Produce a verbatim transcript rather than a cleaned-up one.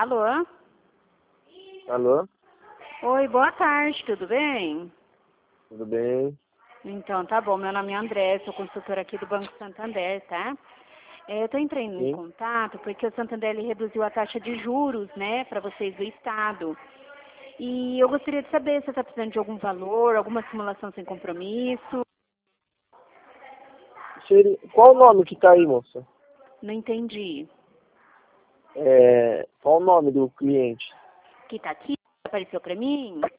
Alô? Alô? Oi, boa tarde, tudo bem? Tudo bem? Então, tá bom. Meu nome é André, sou consultora aqui do Banco Santander, tá? É, eu tô entrando em Sim. contato porque o Santander ele reduziu a taxa de juros, né, para vocês do Estado. E eu gostaria de saber se você está precisando de algum valor, alguma simulação sem compromisso. Seria- Qual o nome que tá aí, moça? Não entendi. É... Qual o nome do cliente? Que tá aqui? Apareceu para mim?